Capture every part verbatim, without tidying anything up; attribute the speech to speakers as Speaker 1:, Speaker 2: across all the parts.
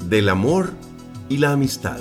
Speaker 1: del amor y la amistad.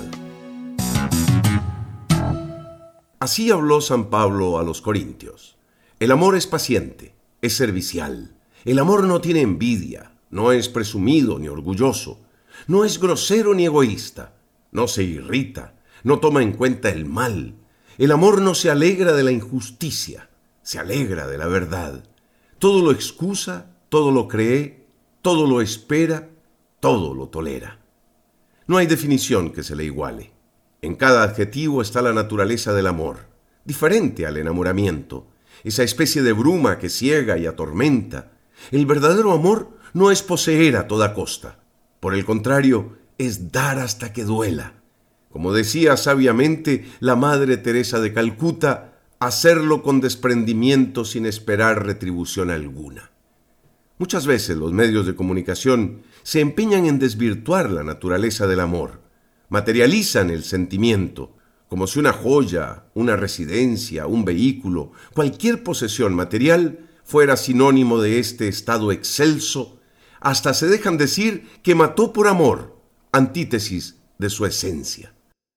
Speaker 1: Así habló San Pablo a los Corintios. El amor es paciente, es servicial. El amor no tiene envidia, no es presumido ni orgulloso, no es grosero ni egoísta, no se irrita, no toma en cuenta el mal. El amor no se alegra de la injusticia, se alegra de la verdad. Todo lo excusa, todo lo cree, todo lo espera, todo lo tolera. No hay definición que se le iguale. En cada adjetivo está la naturaleza del amor, diferente al enamoramiento, esa especie de bruma que ciega y atormenta. El verdadero amor no es poseer a toda costa. Por el contrario, es dar hasta que duela. Como decía sabiamente la Madre Teresa de Calcuta, hacerlo con desprendimiento sin esperar retribución alguna. Muchas veces los medios de comunicación se empeñan en desvirtuar la naturaleza del amor. Materializan el sentimiento, como si una joya, una residencia, un vehículo, cualquier posesión material fuera sinónimo de este estado excelso. Hasta se dejan decir que mató por amor, antítesis de su esencia.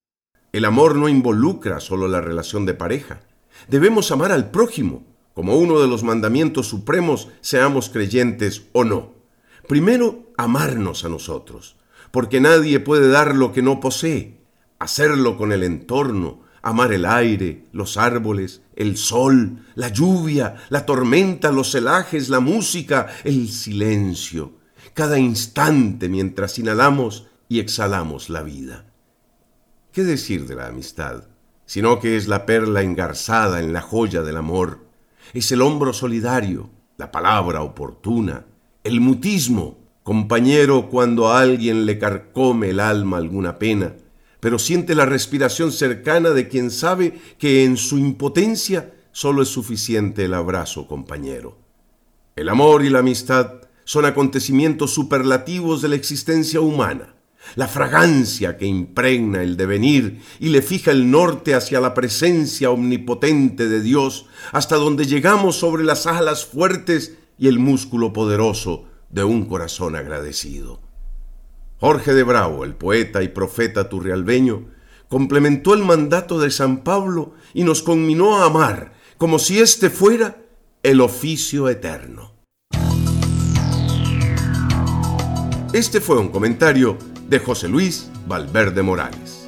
Speaker 1: El amor no involucra solo la relación de pareja. Debemos amar al prójimo, como uno de los mandamientos supremos, seamos creyentes o no. Primero, amarnos a nosotros, porque nadie puede dar lo que no posee. Hacerlo con el entorno, amar el aire, los árboles, el sol, la lluvia, la tormenta, los celajes, la música, el silencio, cada instante mientras inhalamos y exhalamos la vida. ¿Qué decir de la amistad? Sino que es la perla engarzada en la joya del amor. Es el hombro solidario, la palabra oportuna, el mutismo, compañero cuando a alguien le carcome el alma alguna pena, pero siente la respiración cercana de quien sabe que en su impotencia solo es suficiente el abrazo compañero. El amor y la amistad son acontecimientos superlativos de la existencia humana, la fragancia que impregna el devenir y le fija el norte hacia la presencia omnipotente de Dios, hasta donde llegamos sobre las alas fuertes y el músculo poderoso de un corazón agradecido. Jorge de Bravo, el poeta y profeta turrialbeño, complementó el mandato de San Pablo y nos conminó a amar, como si este fuera el oficio eterno. Este fue un comentario de José Luis Valverde Morales.